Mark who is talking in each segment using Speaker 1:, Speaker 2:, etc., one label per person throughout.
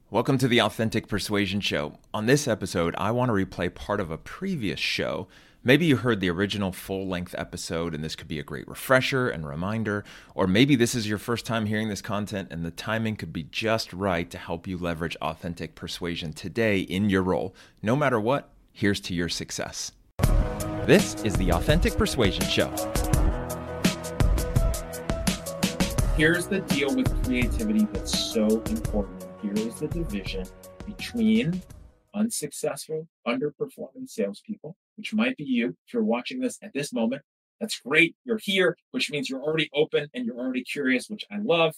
Speaker 1: Welcome to the Authentic Persuasion Show. On this episode, I want to replay part of a previous show. Maybe you heard the original full-length episode and this could be a great refresher and reminder, or maybe this is your first time hearing this content and the timing could be just right to help you leverage authentic persuasion today in your role. No matter what, here's to your success. This is the Authentic Persuasion Show.
Speaker 2: Here's the deal with creativity that's so important. Here is the division between unsuccessful, underperforming salespeople, which might be you. If you're watching this at this moment, that's great. You're here, which means you're already open and you're already curious, which I love.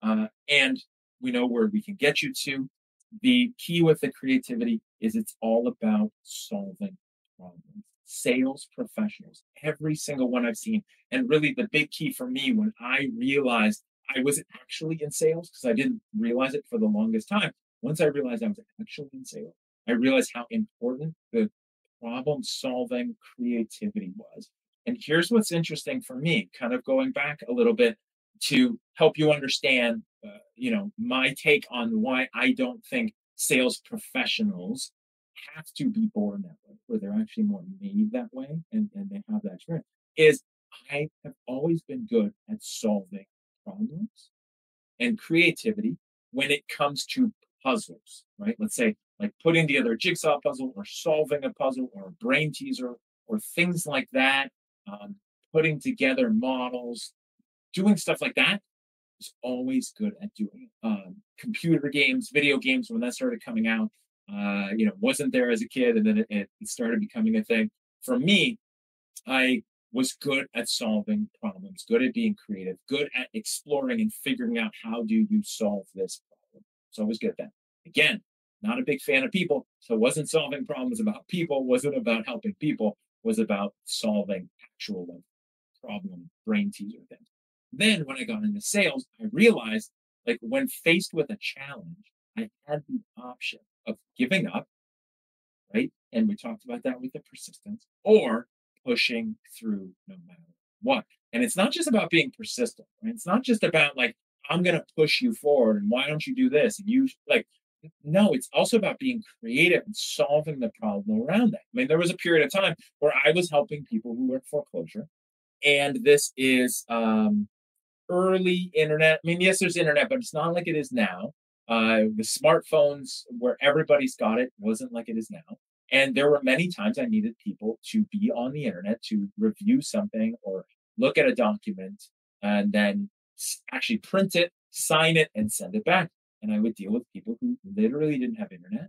Speaker 2: And we know where we can get you to. The key with the creativity is it's all about solving problems. Sales professionals, every single one I've seen. And really the big key for me when I realized I wasn't actually in sales, because I didn't realize it for the longest time. Once I realized I was actually in sales, I realized how important the problem solving creativity was. And here's what's interesting for me, kind of going back a little bit to help you understand, my take on why I don't think sales professionals have to be born that way, or they're actually more made that way and they have that experience, is I have always been good at solving problems and creativity when it comes to puzzles, right? Let's say like putting together a jigsaw puzzle or solving a puzzle or a brain teaser or things like that, putting together models, doing stuff like that is always good at doing it. Computer games, video games, when that started coming out, wasn't there as a kid and then it started becoming a thing. For me, I was good at solving problems, good at being creative, good at exploring and figuring out how do you solve this problem. So I was good at that. Again, not a big fan of people, so wasn't solving problems about people, wasn't about helping people, was about solving actual problem, brain teaser things. Then when I got into sales, I realized like when faced with a challenge, I had the option of giving up, right? And we talked about that with the persistence, or pushing through no matter what. And it's not just about being persistent, right? It's not just about like, I'm going to push you forward and why don't you do this? And you like, no, it's also about being creative and solving the problem around that. I mean, there was a period of time where I was helping people who were in foreclosure. And this is early internet. I mean, yes, there's internet, but it's not like it is now. The smartphones where everybody's got it wasn't like it is now. And there were many times I needed people to be on the internet to review something or look at a document and then actually print it, sign it, and send it back. And I would deal with people who literally didn't have internet,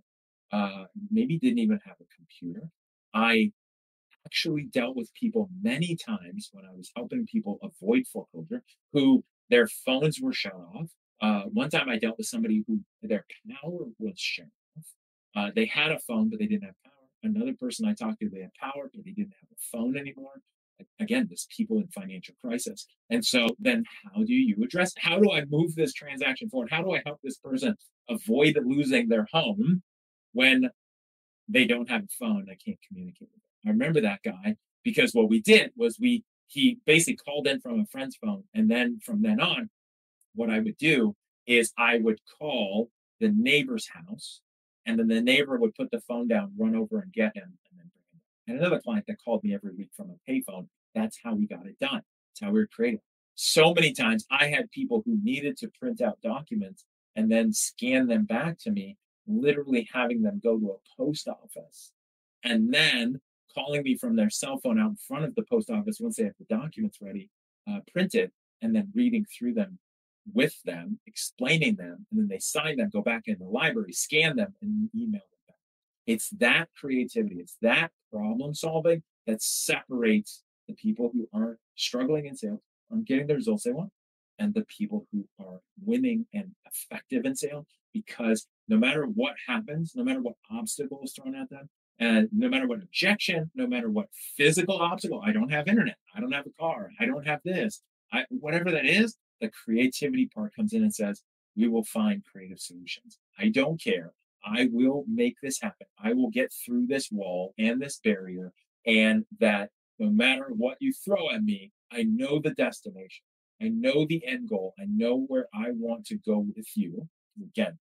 Speaker 2: maybe didn't even have a computer. I actually dealt with people many times when I was helping people avoid foreclosure who their phones were shut off. One time I dealt with somebody who their power was shut off. They had a phone, but they didn't have power. Another person I talked to, they had power, but they didn't have a phone anymore. Again, there's people in financial crisis. And so then how do you address it? How do I move this transaction forward? How do I help this person avoid losing their home when they don't have a phone? I can't communicate with them. I remember that guy because what we did was he basically called in from a friend's phone. And then from then on, what I would do is I would call the neighbor's house, and then the neighbor would put the phone down, run over and get him, and then bring him back. And another client that called me every week from a payphone, that's how we got it done. That's how we were creative. So many times I had people who needed to print out documents and then scan them back to me, literally having them go to a post office and then calling me from their cell phone out in front of the post office once they have the documents ready, printed, and then reading through them with them, explaining them, and then they sign them, go back in the library, scan them, and email them back. It's that creativity, it's that problem solving that separates the people who aren't struggling in sales, aren't getting the results they want, and the people who are winning and effective in sales. Because no matter what happens, no matter what obstacle is thrown at them, and no matter what objection, no matter what physical obstacle, I don't have internet, I don't have a car, I don't have this, whatever that is, the creativity part comes in and says, we will find creative solutions. I don't care. I will make this happen. I will get through this wall and this barrier. And that no matter what you throw at me, I know the destination. I know the end goal. I know where I want to go with you. Again,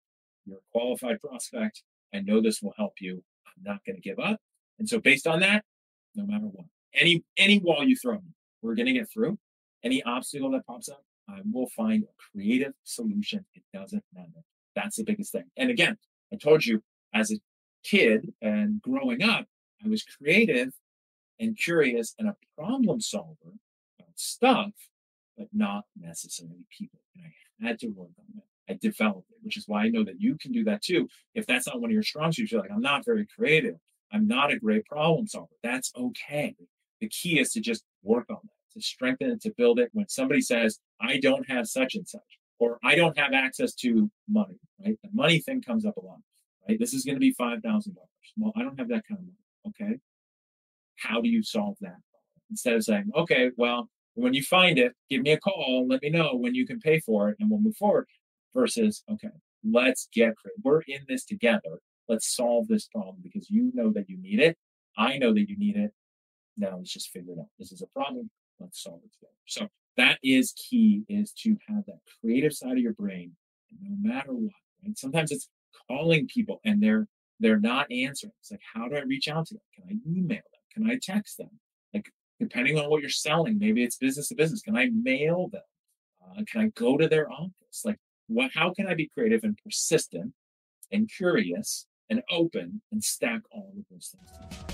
Speaker 2: You're a qualified prospect. I know this will help you. I'm not going to give up. And so based on that, no matter what, any wall you throw me, we're going to get through. Any obstacle that pops up, I will find a creative solution. It doesn't matter. That's the biggest thing. And again, I told you as a kid and growing up, I was creative and curious and a problem solver about stuff, but not necessarily people. And I had to work on that. I developed it, which is why I know that you can do that too. If that's not one of your strong suits, you're like, I'm not very creative. I'm not a great problem solver. That's okay. The key is to just work on that, to strengthen it, to build it. When somebody says, I don't have such and such, or I don't have access to money, right? The money thing comes up a lot, right? This is going to be $5,000. Well, I don't have that kind of money. Okay. How do you solve that? Instead of saying, okay, well, when you find it, give me a call, let me know when you can pay for it, and we'll move forward. Versus, okay, let's get creative. We're in this together. Let's solve this problem because you know that you need it. I know that you need it. Now let's just figure it out. This is a problem. Let's solve it together. So that is key, is to have that creative side of your brain, no matter what. Right? Sometimes it's calling people and they're not answering. It's like, how do I reach out to them? Can I email them? Can I text them? Like, depending on what you're selling, maybe it's business to business. Can I mail them? Can I go to their office? Like, what? How can I be creative and persistent and curious and open and stack all of those things together?